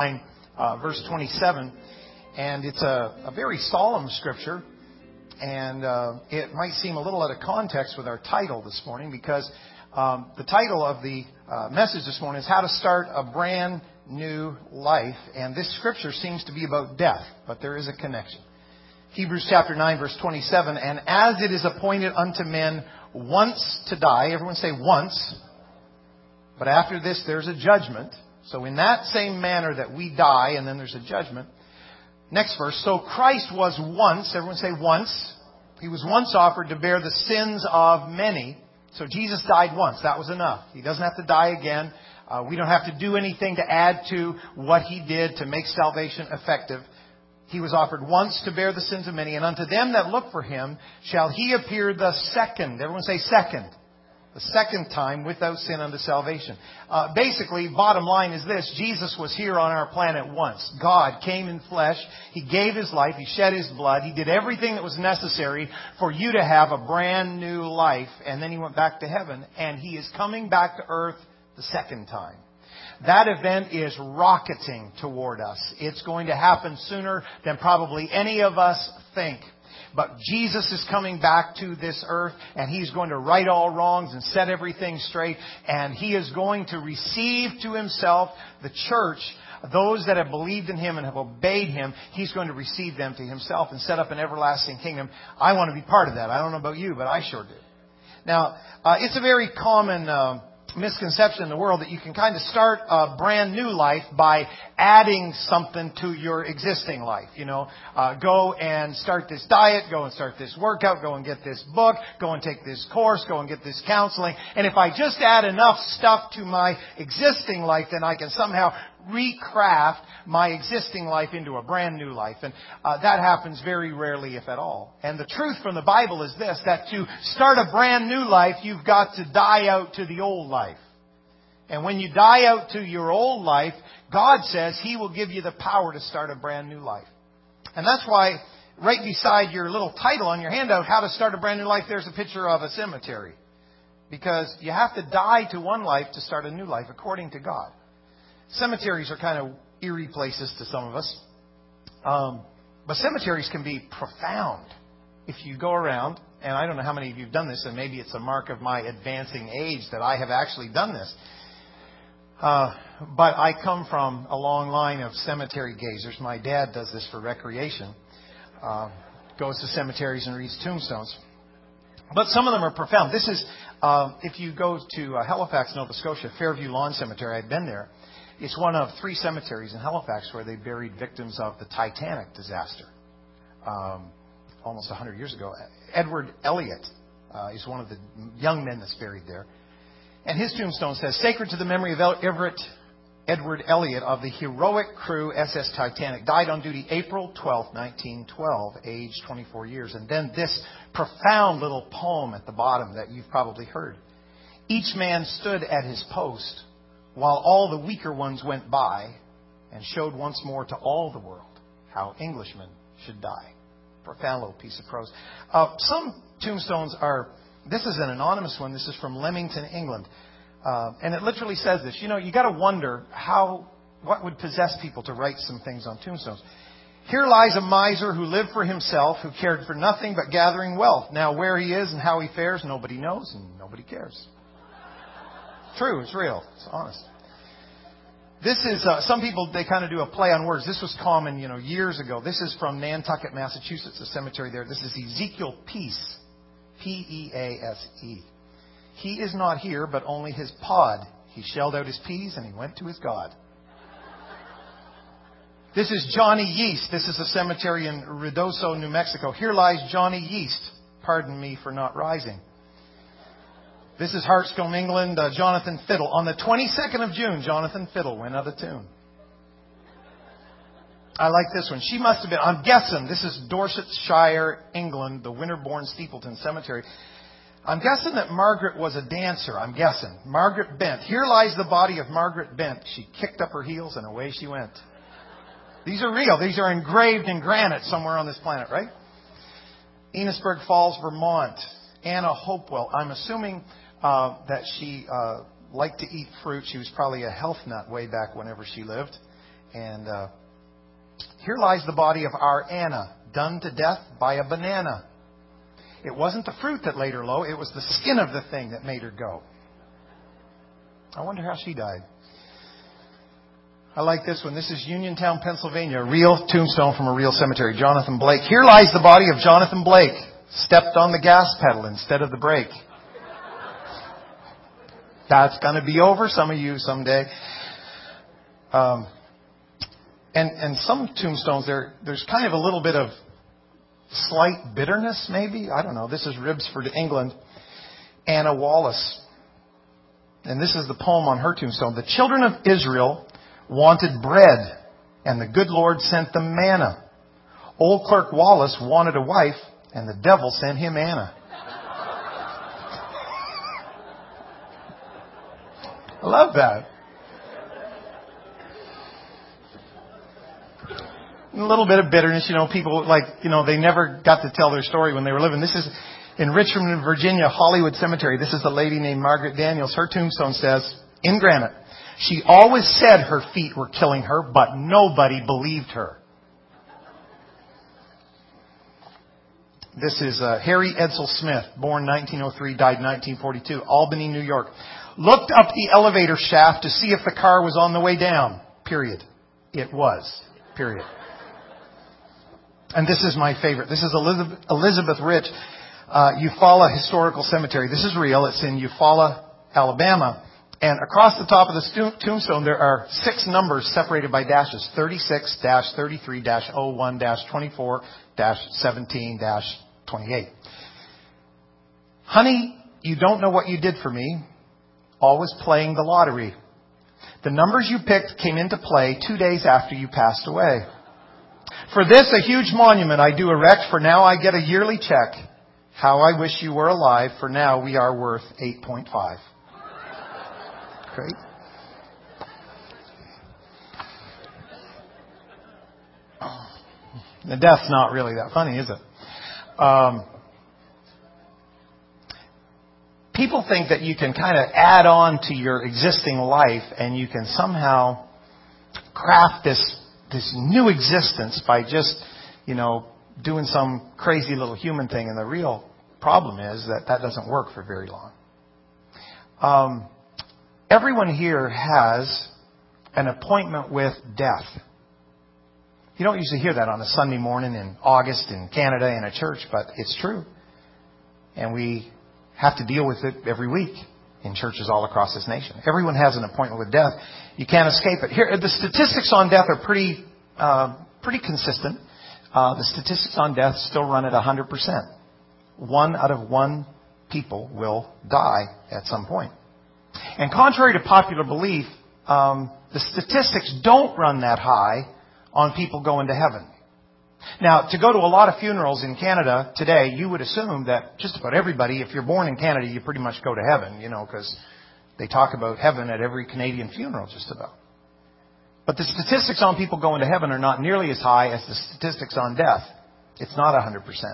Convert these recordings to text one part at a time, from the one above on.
9, verse 27. And it's a very solemn scripture. And it might seem a little out of context with our title this morning, because the title of the message this morning is How to Start a Brand New Life. And this scripture seems to be about death, but there is a connection. Hebrews chapter 9, verse 27. And as it is appointed unto men once to die, everyone say once, but after this there's a judgment. So in that same manner that we die, and then there's a judgment. Next verse. So Christ was once, everyone say once. He was once offered to bear the sins of many. So Jesus died once. That was enough. He doesn't have to die again. We don't have to do anything to add to what He did to make salvation effective. He was offered once to bear the sins of many. And unto them that look for Him shall He appear the second. Everyone say second. The second time without sin unto salvation. Basically, bottom line is this. Jesus was here on our planet once. God came in flesh. He gave His life. He shed His blood. He did everything that was necessary for you to have a brand new life. And then He went back to heaven. And He is coming back to earth the second time. That event is rocketing toward us. It's going to happen sooner than probably any of us think. But Jesus is coming back to this earth, and He's going to right all wrongs and set everything straight. And He is going to receive to Himself the church, those that have believed in Him and have obeyed Him. He's going to receive them to Himself and set up an everlasting kingdom. I want to be part of that. I don't know about you, but I sure do. Now, it's a very common misconception in the world that you can kind of start a brand new life by adding something to your existing life. You know, go and start this diet, go and start this workout, go and get this book, go and take this course, go and get this counseling. And if I just add enough stuff to my existing life, then I can somehow recraft my existing life into a brand new life. And that happens very rarely, if at all. And the truth from the Bible is this, that to start a brand new life, you've got to die out to the old life. And when you die out to your old life, God says He will give you the power to start a brand new life. And that's why right beside your little title on your handout, How to Start a Brand New Life, there's a picture of a cemetery. Because you have to die to one life to start a new life, according to God. Cemeteries are kind of eerie places to some of us. But cemeteries can be profound. If you go around, and I don't know how many of you have done this, and maybe it's a mark of my advancing age that I have actually done this. But I come from a long line of cemetery gazers. My dad does this for recreation. Goes to cemeteries and reads tombstones. But some of them are profound. This is, if you go to Halifax, Nova Scotia, Fairview Lawn Cemetery, I've been there. It's one of 3 cemeteries in Halifax where they buried victims of the Titanic disaster almost 100 years ago. Edward Elliot is one of the young men that's buried there. And his tombstone says, Sacred to the memory of Edward Elliot of the heroic crew SS Titanic. Died on duty April 12, 1912, age 24 years. And then this profound little poem at the bottom that you've probably heard. Each man stood at his post, while all the weaker ones went by, and showed once more to all the world how Englishmen should die. Profound little piece of prose. Some tombstones are, this is an anonymous one. This is from Leamington, England. And it literally says this. You know, you got to wonder what would possess people to write some things on tombstones. Here lies a miser who lived for himself, who cared for nothing but gathering wealth. Now where he is and how he fares, nobody knows and nobody cares. True, it's real, it's honest. This is, some people, they kind of do a play on words. This was common, years ago. This is from Nantucket, Massachusetts, a cemetery there. This is Ezekiel Pease. P-E-A-S-E. He is not here, but only his pod. He shelled out his peas and he went to his God. This is Johnny Yeast. This is a cemetery in Ruidoso, New Mexico. Here lies Johnny Yeast. Pardon me for not rising. This is Hartscombe, England, Jonathan Fiddle. On the 22nd of June, Jonathan Fiddle went out of tune. I like this one. She must have been, I'm guessing, this is Dorsetshire, England, the Winterbourne Steepleton Cemetery. I'm guessing that Margaret was a dancer. I'm guessing. Margaret Bent. Here lies the body of Margaret Bent. She kicked up her heels and away she went. These are real. These are engraved in granite somewhere on this planet, right? Enosburg Falls, Vermont. Anna Hopewell. I'm assuming that she liked to eat fruit. She was probably a health nut way back whenever she lived. And here lies the body of our Anna, done to death by a banana. It wasn't the fruit that laid her low. It was the skin of the thing that made her go. I wonder how she died. I like this one. This is Uniontown, Pennsylvania. A real tombstone from a real cemetery. Jonathan Blake. Here lies the body of Jonathan Blake. Stepped on the gas pedal instead of the brake. That's going to be over some of you someday. And some tombstones, there's kind of a little bit of slight bitterness, maybe. I don't know. This is Ribsford, England. Anna Wallace. And this is the poem on her tombstone. The children of Israel wanted bread, and the good Lord sent them manna. Old Clerk Wallace wanted a wife, and the devil sent him Anna. I love that. A little bit of bitterness, people they never got to tell their story when they were living. This is in Richmond, Virginia, Hollywood Cemetery. This is a lady named Margaret Daniels. Her tombstone says, in granite, she always said her feet were killing her, but nobody believed her. This is Harry Edsel Smith, born 1903, died 1942, Albany, New York. Looked up the elevator shaft to see if the car was on the way down. Period. It was. Period. And this is my favorite. This is Elizabeth Rich, Eufaula Historical Cemetery. This is real. It's in Eufaula, Alabama. And across the top of the tombstone, there are 6 numbers separated by dashes. 36-33-01-24-17-28. Honey, you don't know what you did for me. Always playing the lottery. The numbers you picked came into play 2 days after you passed away. For this, a huge monument I do erect, for now I get a yearly check. How I wish you were alive, for now we are worth 8.5. Great. The death's not really that funny, is it? People think that you can kind of add on to your existing life and you can somehow craft this new existence by just, doing some crazy little human thing. And the real problem is that doesn't work for very long. Everyone here has an appointment with death. You don't usually hear that on a Sunday morning in August in Canada in a church, but it's true. And we have to deal with it every week in churches all across this nation. Everyone has an appointment with death. You can't escape it. Here, the statistics on death are pretty consistent. The statistics on death still run at 100%. 1 out of 1 people will die at some point. And contrary to popular belief, the statistics don't run that high on people going to heaven. Now, to go to a lot of funerals in Canada today, you would assume that just about everybody, if you're born in Canada, you pretty much go to heaven, because they talk about heaven at every Canadian funeral just about. But the statistics on people going to heaven are not nearly as high as the statistics on death. It's not 100%.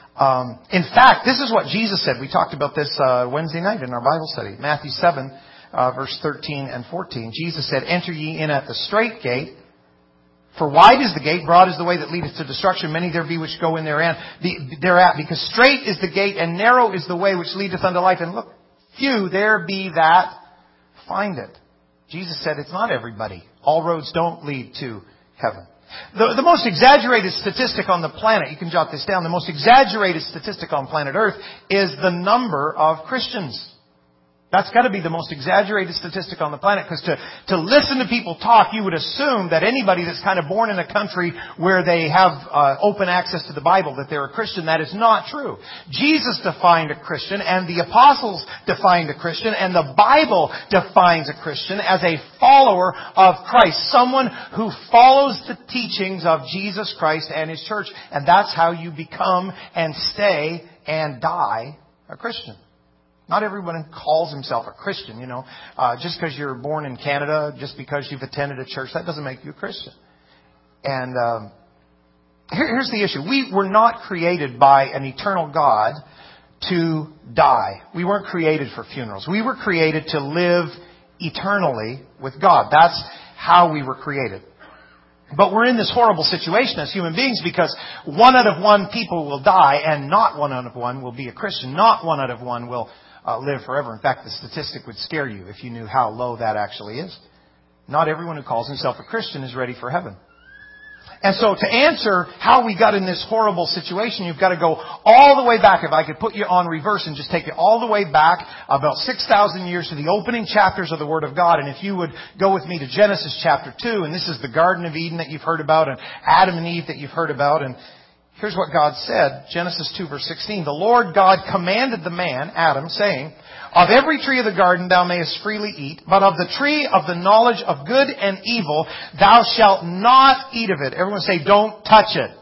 In fact, this is what Jesus said. We talked about this Wednesday night in our Bible study. Matthew 7, verse 13 and 14. Jesus said, enter ye in at the strait gate. For wide is the gate, broad is the way that leadeth to destruction. Many there be which go in thereat. Because strait is the gate and narrow is the way which leadeth unto life. And look, few there be that find it. Jesus said it's not everybody. All roads don't lead to heaven. The most exaggerated statistic on the planet, you can jot this down, the most exaggerated statistic on planet Earth is the number of Christians. That's got to be the most exaggerated statistic on the planet, because to listen to people talk, you would assume that anybody that's kind of born in a country where they have open access to the Bible, that they're a Christian. That is not true. Jesus defined a Christian, and the apostles defined a Christian, and the Bible defines a Christian as a follower of Christ. Someone who follows the teachings of Jesus Christ and His church. And that's how you become and stay and die a Christian. Not everyone calls himself a Christian, just because you're born in Canada, just because you've attended a church, that doesn't make you a Christian. And here's the issue. We were not created by an eternal God to die. We weren't created for funerals. We were created to live eternally with God. That's how we were created. But we're in this horrible situation as human beings because 1 out of 1 people will die and not 1 out of 1 will be a Christian. Not 1 out of 1 will live forever. In fact, the statistic would scare you if you knew how low that actually is. Not everyone who calls himself a Christian is ready for heaven. And so to answer how we got in this horrible situation, you've got to go all the way back. If I could put you on reverse and just take you all the way back about 6,000 years to the opening chapters of the Word of God. And if you would go with me to Genesis chapter 2, and this is the Garden of Eden that you've heard about, and Adam and Eve that you've heard about. And here's what God said, Genesis 2 verse 16. The Lord God commanded the man, Adam, saying, of every tree of the garden thou mayest freely eat, but of the tree of the knowledge of good and evil thou shalt not eat of it. Everyone say, don't touch it.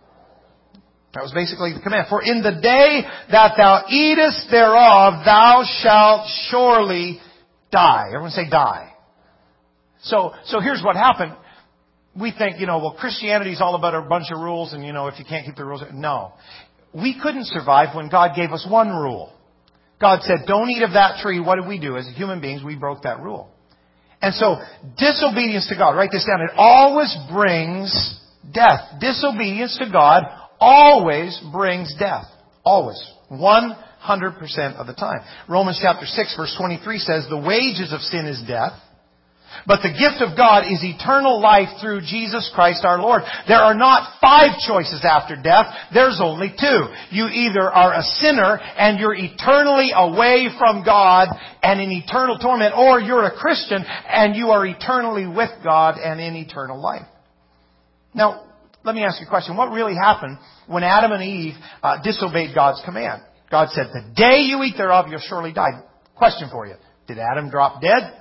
That was basically the command. For in the day that thou eatest thereof, thou shalt surely die. Everyone say, die. So here's what happened. We think, well, Christianity is all about a bunch of rules, and, if you can't keep the rules. No. We couldn't survive when God gave us one rule. God said, don't eat of that tree. What did we do? As human beings, we broke that rule. And so, disobedience to God, write this down, it always brings death. Disobedience to God always brings death. Always. 100% of the time. Romans chapter 6 verse 23 says, the wages of sin is death, but the gift of God is eternal life through Jesus Christ our Lord. There are not 5 choices after death. There's only 2. You either are a sinner and you're eternally away from God and in eternal torment, or you're a Christian and you are eternally with God and in eternal life. Now, let me ask you a question. What really happened when Adam and Eve disobeyed God's command? God said, the day you eat thereof, you'll surely die. Question for you. Did Adam drop dead?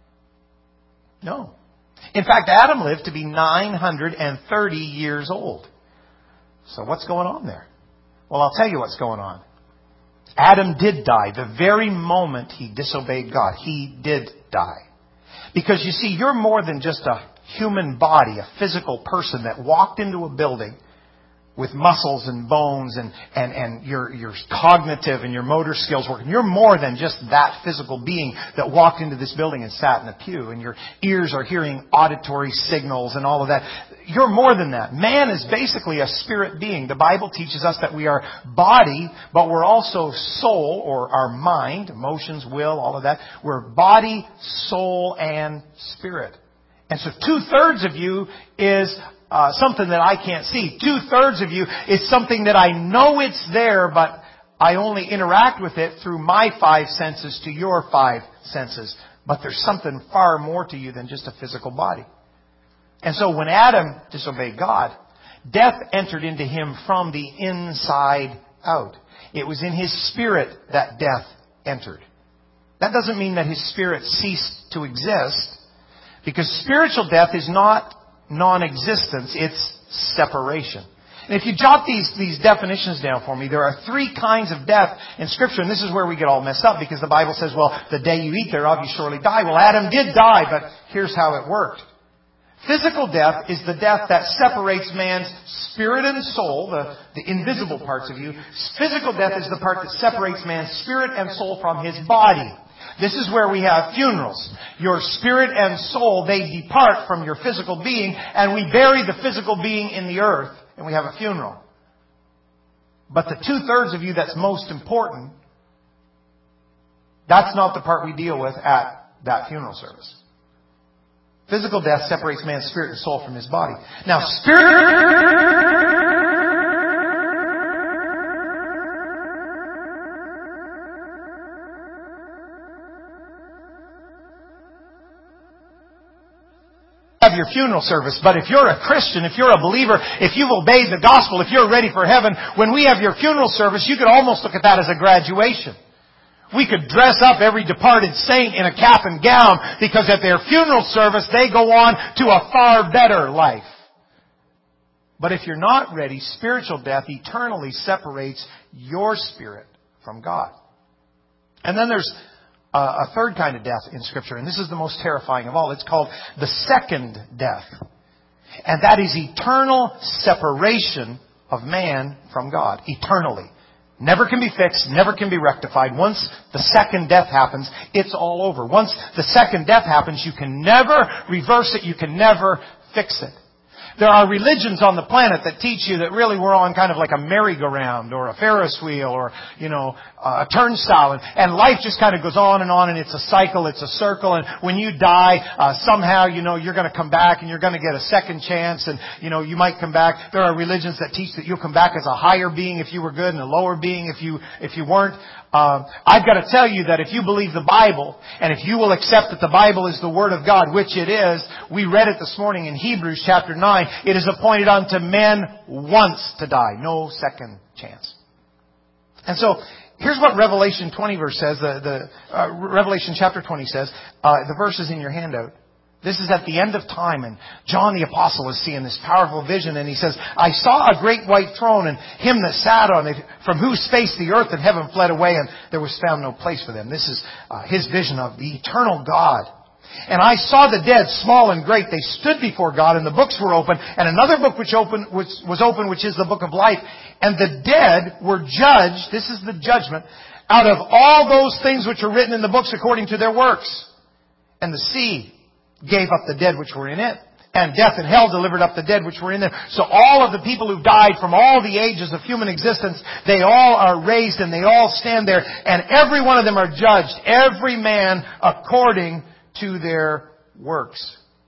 No. In fact, Adam lived to be 930 years old. So what's going on there? Well, I'll tell you what's going on. Adam did die the very moment he disobeyed God. He did die. Because you see, you're more than just a human body, a physical person that walked into a building with muscles and bones and your cognitive and your motor skills working. You're more than just that physical being that walked into this building and sat in a pew, and your ears are hearing auditory signals and all of that. You're more than that. Man is basically a spirit being. The Bible teaches us that we are body, but we're also soul, or our mind, emotions, will, all of that. We're body, soul, and spirit. And so 2/3 of you is something that I can't see. 2/3 of you is something that I know it's there, but I only interact with it through my 5 senses to your 5 senses. But there's something far more to you than just a physical body. And so when Adam disobeyed God, death entered into him from the inside out. It was in his spirit that death entered. That doesn't mean that his spirit ceased to exist, because spiritual death is not non-existence, it's separation. And if you jot these definitions down for me, there are 3 kinds of death in Scripture, and this is where we get all messed up, because the Bible says, well, the day you eat thereof, you surely die. Well, Adam did die, but here's how it worked. Physical death is the death that separates man's spirit and soul, the invisible parts of you. Physical death is the part that separates man's spirit and soul from his body. This is where we have funerals. Your spirit and soul, they depart from your physical being, and we bury the physical being in the earth, and we have a funeral. But the 2/3 of you that's most important, that's not the part we deal with at that funeral service. Physical death separates man's spirit and soul from his body. Now, have your funeral service, but if you're a Christian, if you're a believer, if you've obeyed the gospel, if you're ready for heaven, when we have your funeral service, you could almost look at that as a graduation. We could dress up every departed saint in a cap and gown, because at their funeral service they go on to a far better life. But if you're not ready, spiritual death eternally separates your spirit from God. And then there's a 3rd kind of death in Scripture, and this is the most terrifying of all. It's called the second death. And that is eternal separation of man from God. Eternally. Never can be fixed, never can be rectified. Once the second death happens, it's all over. Once the second death happens, you can never reverse it, you can never fix it. There are religions on the planet that teach you that really we're on kind of like a merry-go-round or a Ferris wheel or, a turnstile. And life just kind of goes on and it's a cycle, it's a circle. And when you die, somehow, you're going to come back and you're going to get a second chance. And, you might come back. There are religions that teach that you'll come back as a higher being if you were good and a lower being if you weren't. I've got to tell you that if you believe the Bible, and if you will accept that the Bible is the Word of God, which it is, we read it this morning in Hebrews chapter 9, it is appointed unto men once to die. No second chance. And so, here's what Revelation 20 verse says, Revelation chapter 20 says, the verse is in your handout. This is at the end of time, and John the Apostle is seeing this powerful vision, and he says, I saw a great white throne, and him that sat on it, from whose face the earth and heaven fled away, and there was found no place for them. This is his vision of the eternal God. And I saw the dead, small and great. They stood before God, and the books were open, and another book was open, which is the book of life. And the dead were judged, this is the judgment, out of all those things which are written in the books according to their works. And the sea gave up the dead which were in it. And death and hell delivered up the dead which were in them. So all of the people who died from all the ages of human existence, they all are raised and they all stand there. And every one of them are judged, every man according to their works.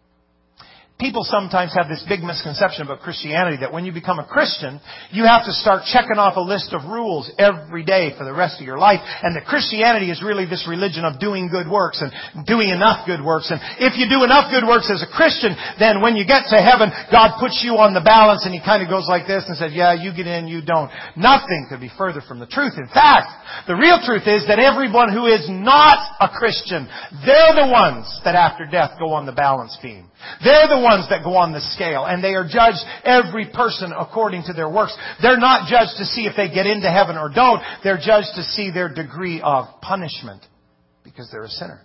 People sometimes have this big misconception about Christianity that when you become a Christian, you have to start checking off a list of rules every day for the rest of your life. And that Christianity is really this religion of doing good works and doing enough good works. And if you do enough good works as a Christian, then when you get to heaven, God puts you on the balance and He kind of goes like this and says, yeah, you get in, you don't. Nothing could be further from the truth. In fact, the real truth is that everyone who is not a Christian, they're the ones that after death go on the balance beam. They're the ones that go on the scale, and they are judged, every person, according to their works. They're not judged to see if they get into heaven or don't. They're judged to see their degree of punishment because they're a sinner.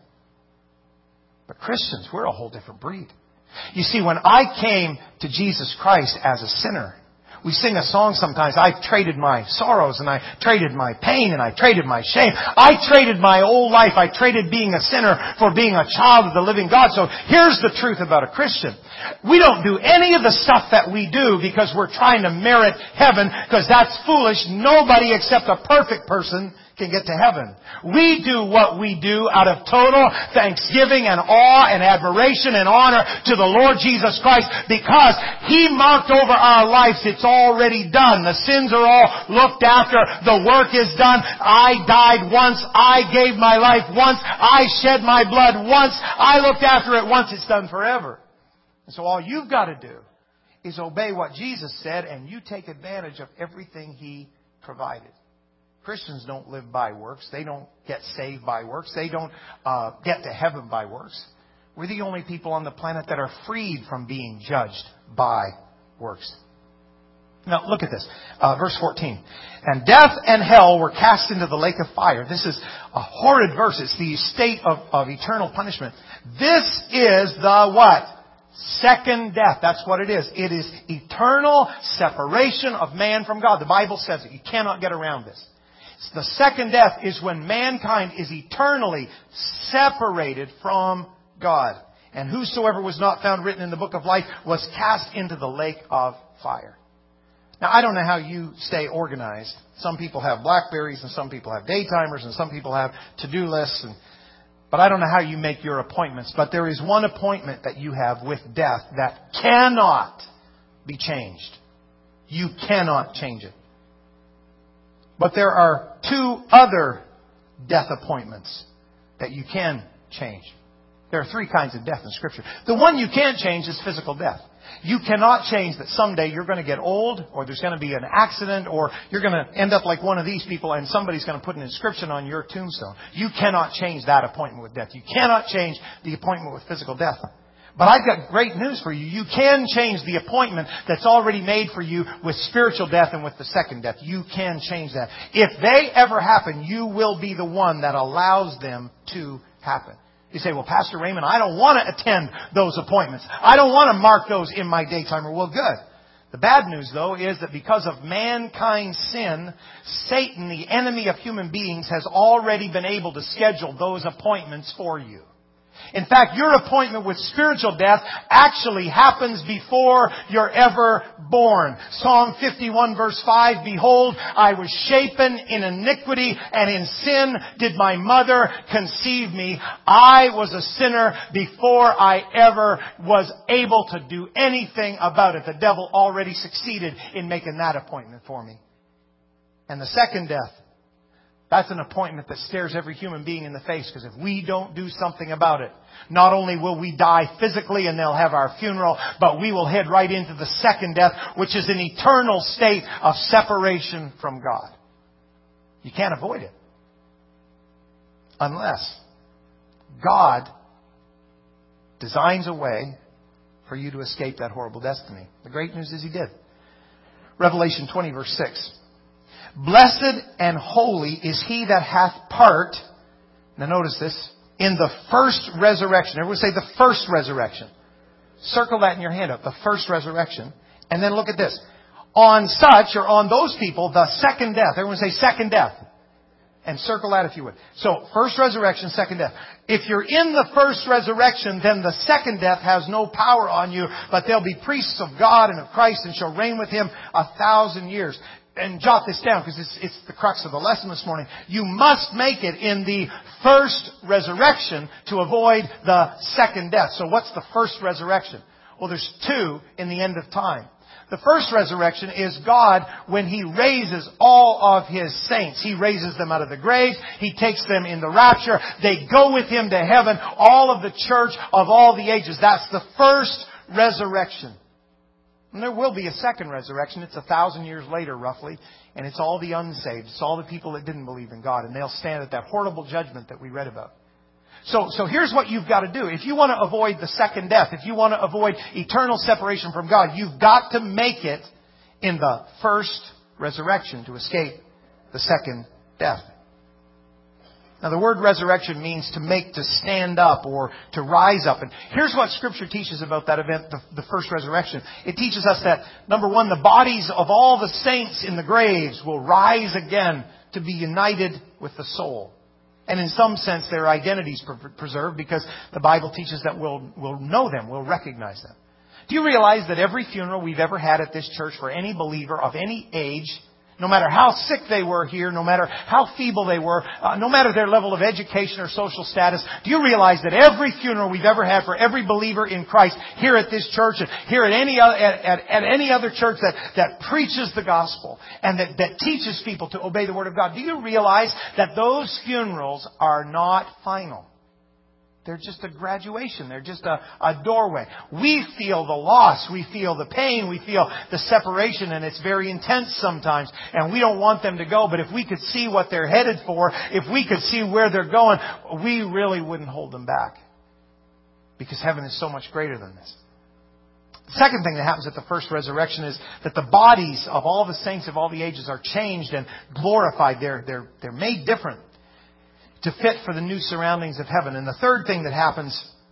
But Christians, we're a whole different breed. You see, when I came to Jesus Christ as a sinner, we sing a song sometimes, I've traded my sorrows and I traded my pain and I traded my shame. I traded my old life. I traded being a sinner for being a child of the living God. So here's the truth about a Christian. We don't do any of the stuff that we do because we're trying to merit heaven, because that's foolish. Nobody except a perfect person can get to heaven. We do what we do out of total thanksgiving and awe and admiration and honor to the Lord Jesus Christ, because He marked over our lives. It's already done. The sins are all looked after. The work is done. I died once. I gave my life once. I shed my blood once. I looked after it once. It's done forever. And so all you've got to do is obey what Jesus said, and you take advantage of everything He provided. Christians don't live by works. They don't get saved by works. They don't get to heaven by works. We're the only people on the planet that are freed from being judged by works. Now, look at this. Verse 14. And death and hell were cast into the lake of fire. This is a horrid verse. It's the state of eternal punishment. This is the what? Second death. That's what it is. It is eternal separation of man from God. The Bible says it. You cannot get around this. The second death is when mankind is eternally separated from God. And whosoever was not found written in the book of life was cast into the lake of fire. Now, I don't know how you stay organized. Some people have BlackBerries, and some people have daytimers, and some people have to-do lists. But I don't know how you make your appointments. But there is one appointment that you have with death that cannot be changed. You cannot change it. But there are two other death appointments that you can change. There are three kinds of death in Scripture. The one you can't change is physical death. You cannot change that someday you're going to get old, or there's going to be an accident, or you're going to end up like one of these people and somebody's going to put an inscription on your tombstone. You cannot change that appointment with death. You cannot change the appointment with physical death. But I've got great news for you. You can change the appointment that's already made for you with spiritual death and with the second death. You can change that. If they ever happen, you will be the one that allows them to happen. You say, well, Pastor Raymond, I don't want to attend those appointments. I don't want to mark those in my daytimer. Well, good. The bad news, though, is that because of mankind's sin, Satan, the enemy of human beings, has already been able to schedule those appointments for you. In fact, your appointment with spiritual death actually happens before you're ever born. Psalm 51 verse 5, Behold, I was shapen in iniquity, and in sin did my mother conceive me. I was a sinner before I ever was able to do anything about it. The devil already succeeded in making that appointment for me. And the second death, that's an appointment that stares every human being in the face, because if we don't do something about it, not only will we die physically and they'll have our funeral, but we will head right into the second death, which is an eternal state of separation from God. You can't avoid it. Unless God designs a way for you to escape that horrible destiny. The great news is He did. Revelation 20 verse 6. Blessed and holy is he that hath part, now notice this, in the first resurrection. Everyone say the first resurrection. Circle that in your hand up, the first resurrection. And then look at this. On such, or on those people, the second death. Everyone say second death. And circle that if you would. So, first resurrection, second death. If you're in the first resurrection, then the second death has no power on you, but they'll be priests of God and of Christ and shall reign with Him 1,000 years. And jot this down, because it's the crux of the lesson this morning. You must make it in the first resurrection to avoid the second death. So what's the first resurrection? Well, there's two in the end of time. The first resurrection is God when He raises all of His saints. He raises them out of the grave. He takes them in the rapture. They go with Him to heaven. All of the church of all the ages. That's the first resurrection. And there will be a second resurrection. It's 1,000 years later, roughly. And it's all the unsaved. It's all the people that didn't believe in God. And they'll stand at that horrible judgment that we read about. So here's what you've got to do. If you want to avoid the second death, if you want to avoid eternal separation from God, you've got to make it in the first resurrection to escape the second death. Now, the word resurrection means to make, to stand up, or to rise up. And here's what Scripture teaches about that event, the first resurrection. It teaches us that, number one, the bodies of all the saints in the graves will rise again to be united with the soul. And in some sense, their identities preserved, because the Bible teaches that we'll know them, we'll recognize them. Do you realize that every funeral we've ever had at this church for any believer of any age, no matter how sick they were here, no matter how feeble they were, no matter their level of education or social status, do you realize that every funeral we've ever had for every believer in Christ here at this church and here at any other church that preaches the gospel and that teaches people to obey the Word of God, do you realize that those funerals are not final? They're just a graduation. They're just a doorway. We feel the loss. We feel the pain. We feel the separation, and it's very intense sometimes. And we don't want them to go. But if we could see what they're headed for, if we could see where they're going, we really wouldn't hold them back. Because heaven is so much greater than this. The second thing that happens at the first resurrection is that the bodies of all the saints of all the ages are changed and glorified. They're made different to fit for the new surroundings of heaven. And the third thing that happens,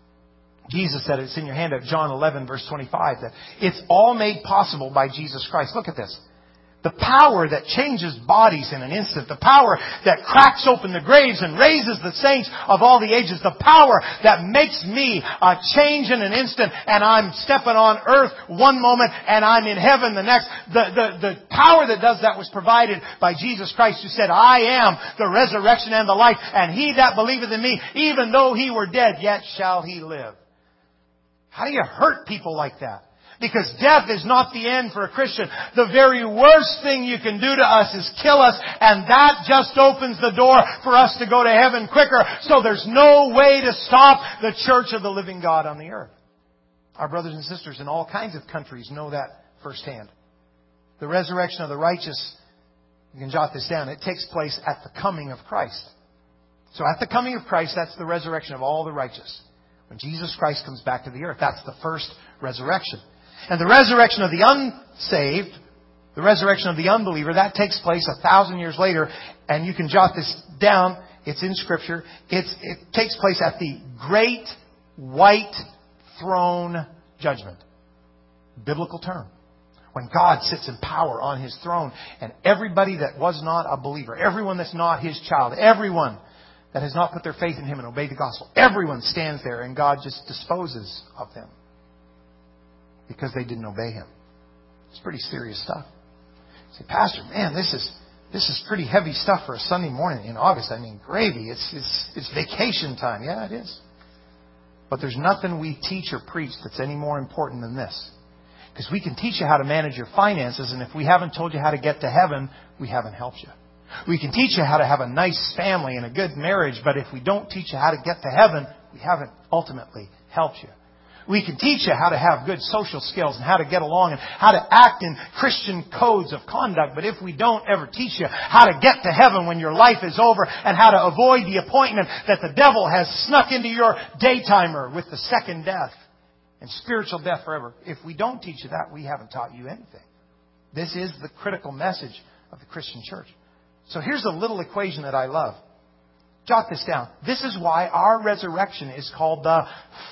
Jesus said, it's in your hand at John 11 verse 25, that it's all made possible by Jesus Christ. Look at this. The power that changes bodies in an instant. The power that cracks open the graves and raises the saints of all the ages. The power that makes me change in an instant, and I'm stepping on earth one moment and I'm in heaven the next. The power that does that was provided by Jesus Christ, who said, I am the resurrection and the life, and he that believeth in me, even though he were dead, yet shall he live. How do you hurt people like that? Because death is not the end for a Christian. The very worst thing you can do to us is kill us, and that just opens the door for us to go to heaven quicker. So there's no way to stop the church of the living God on the earth. Our brothers and sisters in all kinds of countries know that firsthand. The resurrection of the righteous, you can jot this down, it takes place at the coming of Christ. So at the coming of Christ, that's the resurrection of all the righteous. When Jesus Christ comes back to the earth, that's the first resurrection. And the resurrection of the unsaved, the resurrection of the unbeliever, that takes place 1,000 years later. And you can jot this down. It's in Scripture. It takes place at the great white throne judgment. Biblical term. When God sits in power on His throne, and everybody that was not a believer, everyone that's not His child, everyone that has not put their faith in Him and obeyed the gospel. Everyone stands there and God just disposes of them because they didn't obey Him. It's pretty serious stuff. You say, Pastor, man, this is pretty heavy stuff for a Sunday morning in August. I mean, gravy. It's vacation time. Yeah, it is. But there's nothing we teach or preach that's any more important than this. Because we can teach you how to manage your finances, and if we haven't told you how to get to heaven, we haven't helped you. We can teach you how to have a nice family and a good marriage, but if we don't teach you how to get to heaven, we haven't ultimately helped you. We can teach you how to have good social skills and how to get along and how to act in Christian codes of conduct. But if we don't ever teach you how to get to heaven when your life is over and how to avoid the appointment that the devil has snuck into your daytimer with the second death and spiritual death forever, if we don't teach you that, we haven't taught you anything. This is the critical message of the Christian church. So here's a little equation that I love. Jot this down. This is why our resurrection is called the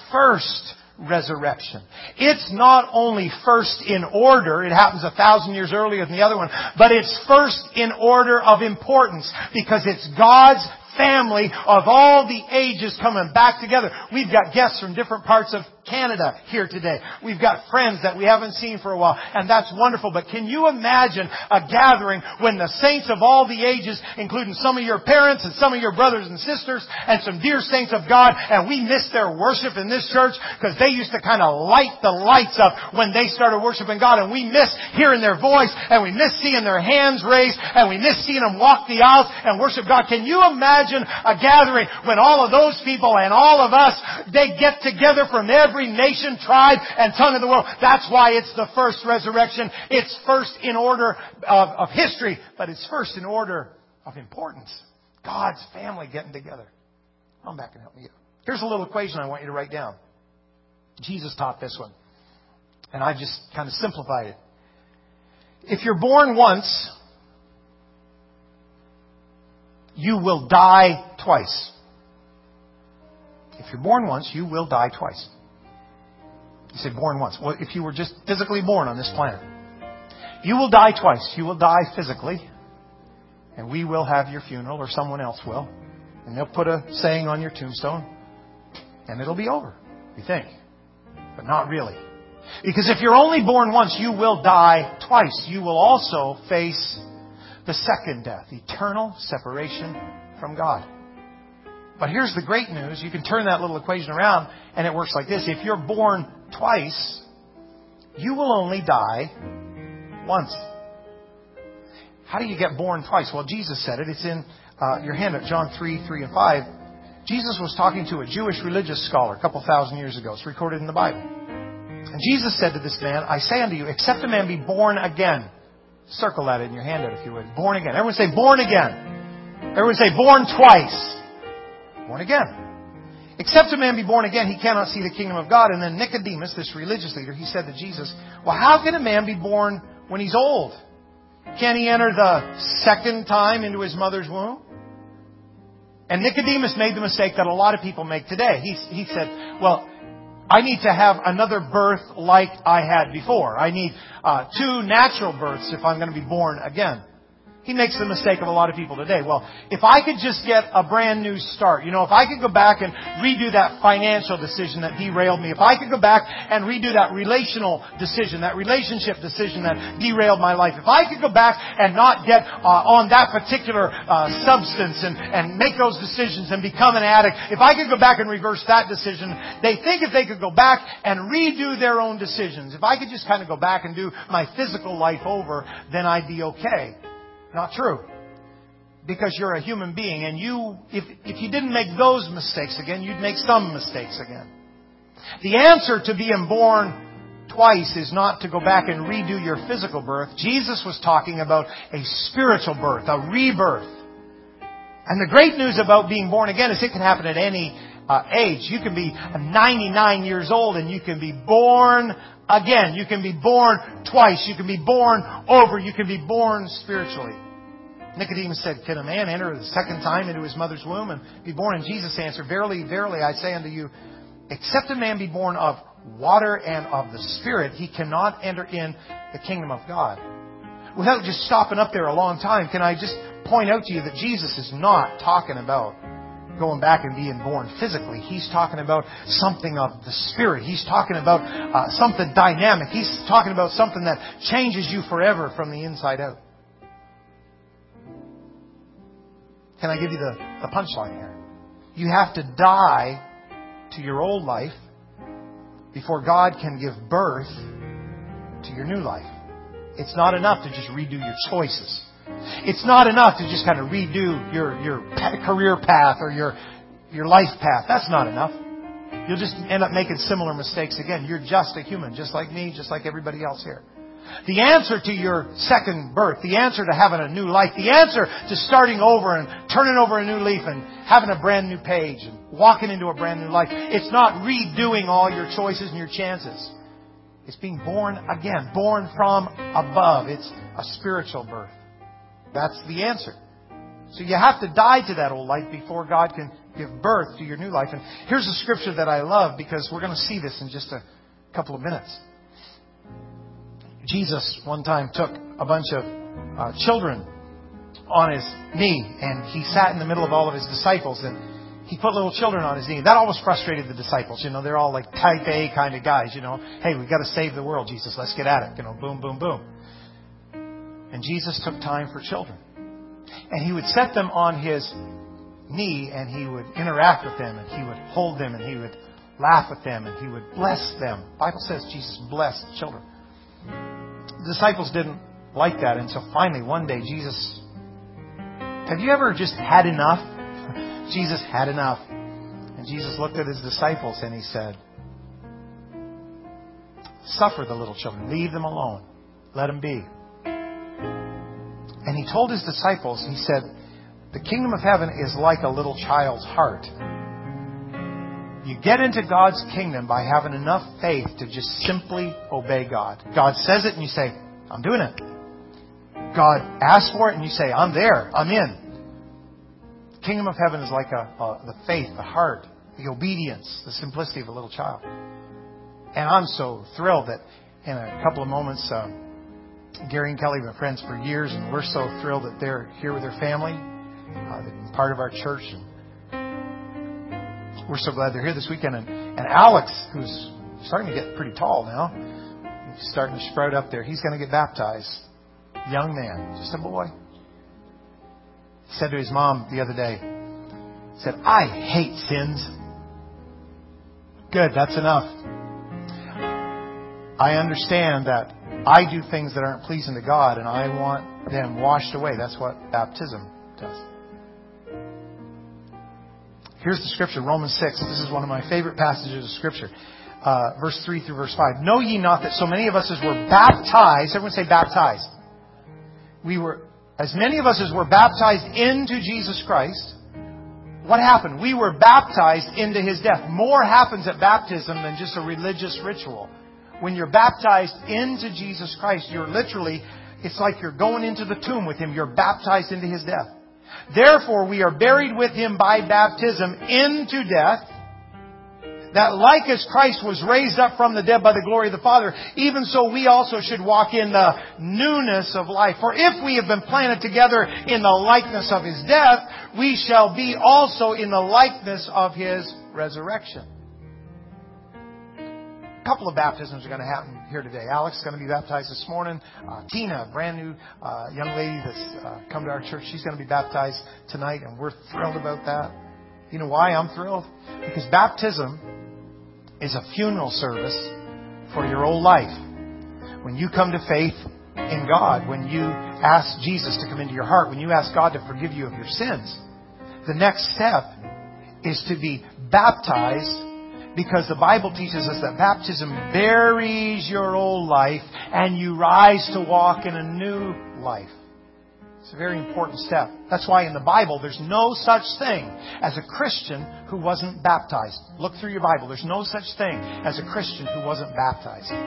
first resurrection. It's not only first in order, it happens 1,000 years earlier than the other one, but it's first in order of importance because it's God's family of all the ages coming back together. We've got guests from different parts of Canada here today. We've got friends that we haven't seen for a while, and that's wonderful. But can you imagine a gathering when the saints of all the ages, including some of your parents and some of your brothers and sisters and some dear saints of God, and we miss their worship in this church because they used to kind of light the lights up when they started worshiping God, and we miss hearing their voice, and we miss seeing their hands raised, and we miss seeing them walk the aisles and worship God. Can you imagine a gathering when all of those people and all of us, they get together from every nation, tribe, and tongue of the world? That's why it's the first resurrection. It's first in order of history, but it's first in order of importance. God's family getting together. Come back and help me out. Here's a little equation I want you to write down. Jesus taught this one, and I've just kind of simplified it. If you're born once, you will die twice. If you're born once, you will die twice. You say born once. Well, if you were just physically born on this planet, you will die twice. You will die physically, and we will have your funeral, or someone else will. And they'll put a saying on your tombstone, and it'll be over, you think. But not really. Because if you're only born once, you will die twice. You will also face the second death, eternal separation from God. But here's the great news. You can turn that little equation around, and it works like this. If you're born twice, you will only die once. How do you get born twice? Well, Jesus said it. It's in your handout, John 3 and 5. Jesus was talking to a Jewish religious scholar a couple thousand years ago. It's recorded in the Bible. And Jesus said to this man, I say unto you, except a man be born again. Circle that in your handout if you would. Born again. Everyone say born again. Everyone say born twice. Born again. Except a man be born again, he cannot see the kingdom of God. And then Nicodemus, this religious leader, he said to Jesus, well, how can a man be born when he's old? Can he enter the second time into his mother's womb? And Nicodemus made the mistake that a lot of people make today. He said, well, I need to have another birth like I had before. I need 2 natural births if I'm going to be born again. He makes the mistake of a lot of people today. Well, if I could just get a brand new start, if I could go back and redo that financial decision that derailed me, if I could go back and redo that relational decision, that relationship decision that derailed my life, if I could go back and not get on that particular substance and make those decisions and become an addict, if I could go back and reverse that decision, they think if they could go back and redo their own decisions, if I could just kind of go back and do my physical life over, then I'd be okay. Not true. Because you're a human being, and if you didn't make those mistakes again, you'd make some mistakes again. The answer to being born twice is not to go back and redo your physical birth. Jesus was talking about a spiritual birth, a rebirth. And the great news about being born again is it can happen at any age. You can be 99 years old and you can be born again. You can be born twice. You can be born over. You can be born spiritually. Nicodemus said, can a man enter the second time into his mother's womb and be born? And Jesus answered, verily, verily, I say unto you, except a man be born of water and of the Spirit, he cannot enter in the kingdom of God. Without just stopping up there a long time, can I just point out to you that Jesus is not talking about going back and being born physically. He's talking about something of the Spirit. He's talking about something dynamic. He's talking about something that changes you forever from the inside out. Can I give you the punchline here? You have to die to your old life before God can give birth to your new life. It's not enough to just redo your choices. It's not enough to just kind of redo your career path or your life path. That's not enough. You'll just end up making similar mistakes again. You're just a human, just like me, just like everybody else here. The answer to your second birth, the answer to having a new life, the answer to starting over and turning over a new leaf and having a brand new page and walking into a brand new life, it's not redoing all your choices and your chances. It's being born again, born from above. It's a spiritual birth. That's the answer. So you have to die to that old life before God can give birth to your new life. And here's a scripture that I love because we're going to see this in just a couple of minutes. Jesus one time took a bunch of children on His knee and He sat in the middle of all of His disciples and He put little children on His knee. That always frustrated the disciples. They're all like type A kind of guys, Hey, we've got to save the world, Jesus. Let's get at it. Boom, boom, boom. And Jesus took time for children. And He would set them on His knee and He would interact with them and He would hold them and He would laugh with them and He would bless them. The Bible says Jesus blessed children. The disciples didn't like that until finally one day Jesus... Have you ever just had enough? Jesus had enough. And Jesus looked at His disciples and He said, suffer the little children. Leave them alone. Let them be. And He told His disciples, He said, the kingdom of heaven is like a little child's heart. You get into God's kingdom by having enough faith to just simply obey God. God says it and you say, I'm doing it. God asks for it and you say, I'm there. I'm in. The kingdom of heaven is like the faith, the heart, the obedience, the simplicity of a little child. And I'm so thrilled that in a couple of moments, Gary and Kelly have been friends for years, and we're so thrilled that they're here with their family. They've been part of our church, and we're so glad they're here this weekend. And Alex, who's starting to get pretty tall now, he's starting to sprout up there. He's going to get baptized. Young man, just a boy. He said to his mom the other day, he said, I hate sins. Good, that's enough. I understand that I do things that aren't pleasing to God and I want them washed away. That's what baptism does. Here's the scripture, Romans 6. This is one of my favorite passages of scripture. Verse 3 through verse 5. Know ye not that so many of us as were baptized, everyone say baptized. As many of us as were baptized into Jesus Christ, what happened? We were baptized into His death. More happens at baptism than just a religious ritual. When you're baptized into Jesus Christ, it's like you're going into the tomb with Him. You're baptized into His death. Therefore, we are buried with Him by baptism into death, that like as Christ was raised up from the dead by the glory of the Father, even so we also should walk in the newness of life. For if we have been planted together in the likeness of His death, we shall be also in the likeness of His resurrection. A couple of baptisms are going to happen here today. Alex is going to be baptized this morning. Tina, a brand new young lady that's come to our church, she's going to be baptized tonight, and we're thrilled about that. You know why I'm thrilled? Because baptism is a funeral service for your old life. When you come to faith in God, when you ask Jesus to come into your heart, when you ask God to forgive you of your sins, the next step is to be baptized. Because the Bible teaches us that baptism buries your old life and you rise to walk in a new life. It's a very important step. That's why in the Bible there's no such thing as a Christian who wasn't baptized. Look through your Bible. There's no such thing as a Christian who wasn't baptized.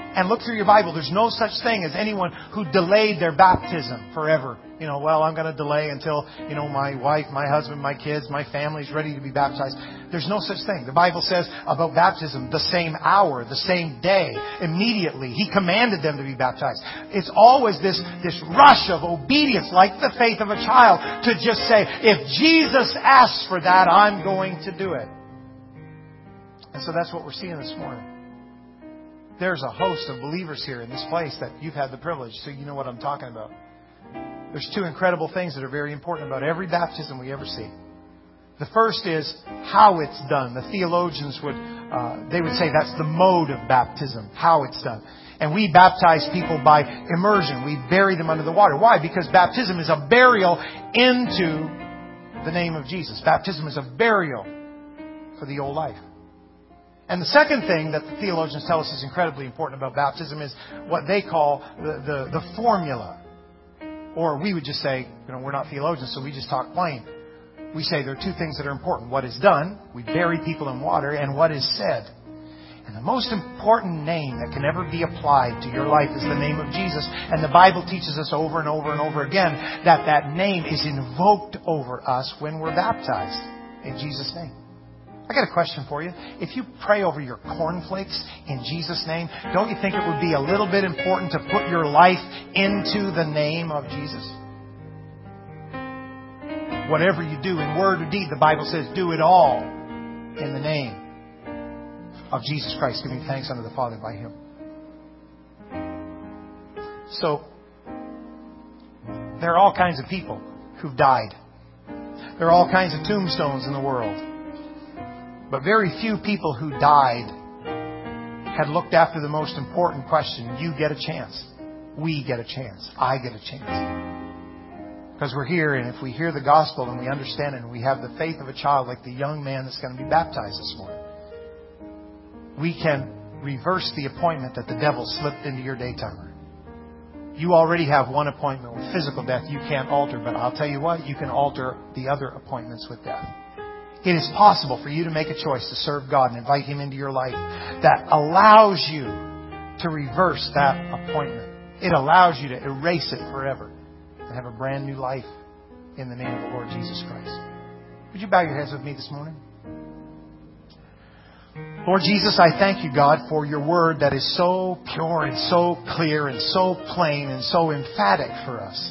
And look through your Bible. There's no such thing as anyone who delayed their baptism forever. Well, I'm going to delay until, my wife, my husband, my kids, my family's ready to be baptized. There's no such thing. The Bible says about baptism, the same hour, the same day, immediately. He commanded them to be baptized. It's always this rush of obedience, like the faith of a child, to just say, if Jesus asks for that, I'm going to do it. And so that's what we're seeing this morning. There's a host of believers here in this place that you've had the privilege, so you know what I'm talking about. There's two incredible things that are very important about every baptism we ever see. The first is how it's done. The theologians would say that's the mode of baptism, how it's done. And we baptize people by immersion. We bury them under the water. Why? Because baptism is a burial into the name of Jesus. Baptism is a burial for the old life. And the second thing that the theologians tell us is incredibly important about baptism is what they call the formula. Or we would just say, we're not theologians, so we just talk plain. We say there are two things that are important. What is done, we bury people in water, and what is said. And the most important name that can ever be applied to your life is the name of Jesus. And the Bible teaches us over and over and over again that name is invoked over us when we're baptized in Jesus' name. I got a question for you. If you pray over your cornflakes in Jesus' name, don't you think it would be a little bit important to put your life into the name of Jesus? Whatever you do in word or deed, the Bible says, do it all in the name of Jesus Christ, giving thanks unto the Father by Him. So, there are all kinds of people who've died. There are all kinds of tombstones in the world. But very few people who died had looked after the most important question. You get a chance. We get a chance. I get a chance. Because we're here, and if we hear the gospel and we understand it and we have the faith of a child like the young man that's going to be baptized this morning, we can reverse the appointment that the devil slipped into your daytimer. You already have one appointment with physical death you can't alter, but I'll tell you what, you can alter the other appointments with death. It is possible for you to make a choice to serve God and invite Him into your life that allows you to reverse that appointment. It allows you to erase it forever and have a brand new life in the name of the Lord Jesus Christ. Would you bow your heads with me this morning? Lord Jesus, I thank you, God, for your word that is so pure and so clear and so plain and so emphatic for us.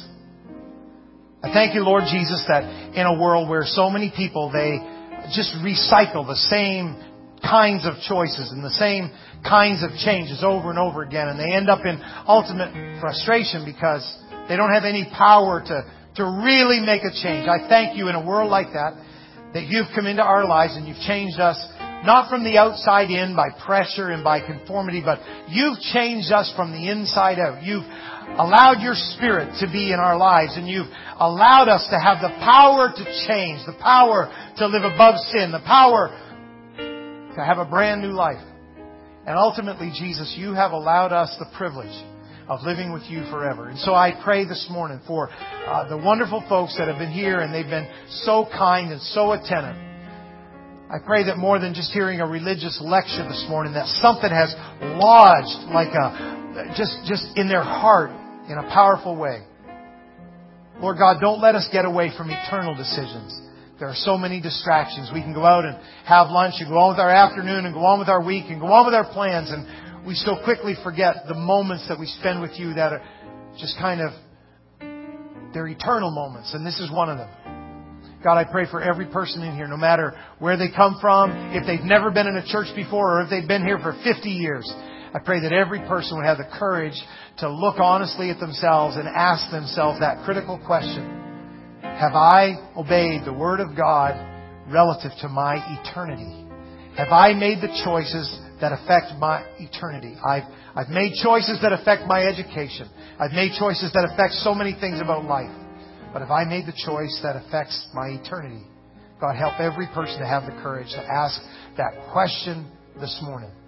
I thank you, Lord Jesus, that in a world where so many people, they just recycle the same kinds of choices and the same kinds of changes over and over again, and they end up in ultimate frustration because they don't have any power to really make a change. I thank you in a world like that you've come into our lives and you've changed us, not from the outside in by pressure and by conformity, but you've changed us from the inside out. You've allowed your Spirit to be in our lives, and you've allowed us to have the power to change, the power to live above sin, the power to have a brand new life. And ultimately, Jesus, you have allowed us the privilege of living with you forever. And so I pray this morning for the wonderful folks that have been here, and they've been so kind and so attentive. I pray that more than just hearing a religious lecture this morning, that something has lodged like just in their heart in a powerful way. Lord God, don't let us get away from eternal decisions. There are so many distractions. We can go out and have lunch and go on with our afternoon and go on with our week and go on with our plans, and we so quickly forget the moments that we spend with you that are just kind of, they're eternal moments, and this is one of them. God, I pray for every person in here, no matter where they come from, if they've never been in a church before or if they've been here for 50 years. I pray that every person would have the courage to look honestly at themselves and ask themselves that critical question. Have I obeyed the Word of God relative to my eternity? Have I made the choices that affect my eternity? I've made choices that affect my education. I've made choices that affect so many things about life. But have I made the choice that affects my eternity? God, help every person to have the courage to ask that question this morning.